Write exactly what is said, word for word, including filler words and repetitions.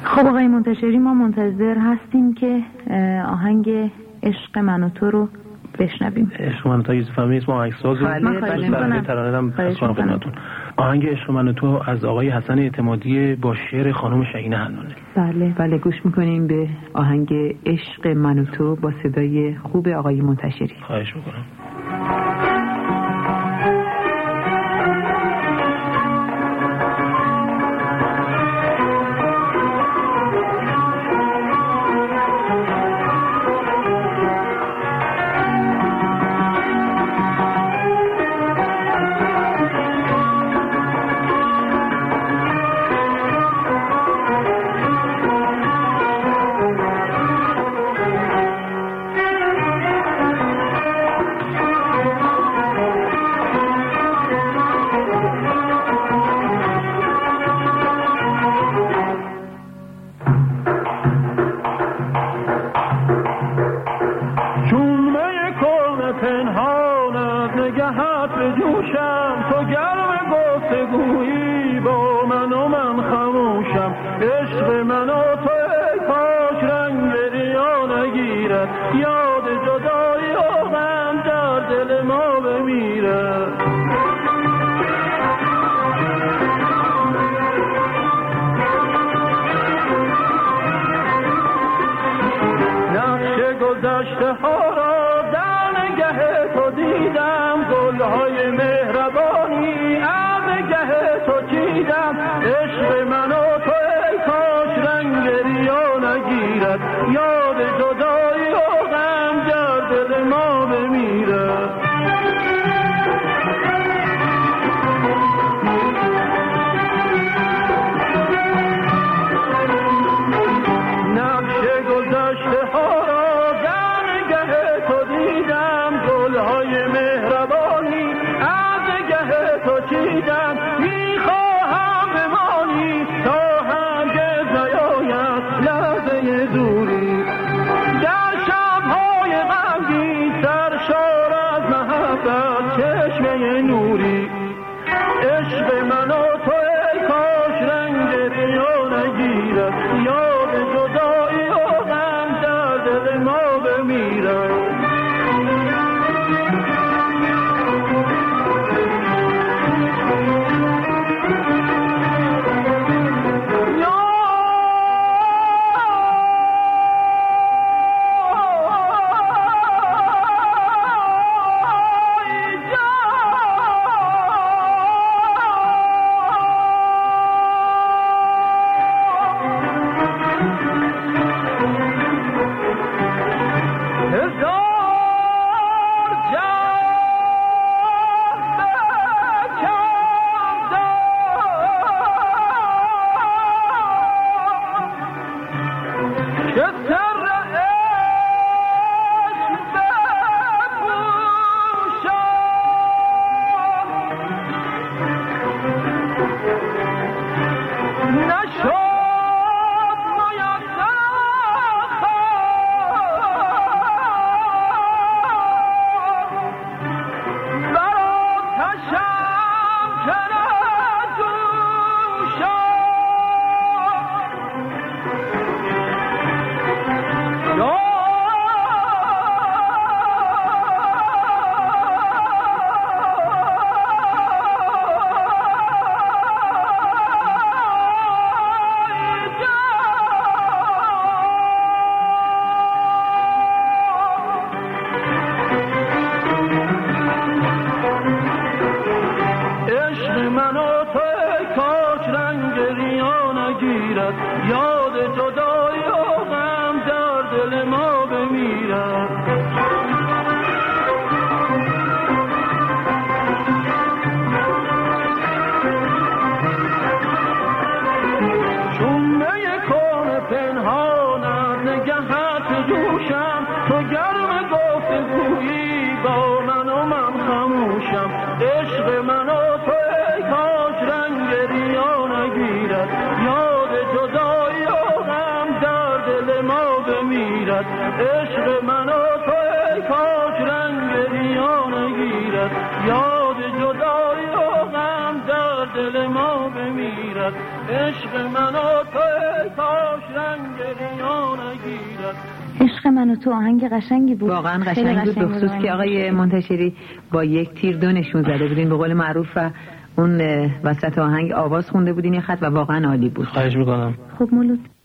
خب آقای منتشری، ما منتظر هستیم که آهنگ عشق من و تو رو بشنویم. عشق من و تو یوسف امیری اسم آهنگساز و بله ترانه هم از خدمتتون. آهنگ عشق من و تو از آقای حسن اعتمادی با شعر خانم شهین حنانه. بله بله گوش میکنیم به آهنگ عشق من و تو با صدای خوب آقای منتشری. خواهش میکنم. عشق من و تو ای کاش رنگ ریا نگیرد، یاد جدایی و غم در دل ما بمیرد. عشق من و تو ای کاش عشق من و تو آهنگ قشنگی بود، واقعا قشنگ بود، به خصوص که آقای منتشری با یک تیر دو نشون زده بودین به قول معروف و اون وسط آهنگ آواز خونده بودین یه خط و واقعا عالی بود. خواهش میکنم. خب مولود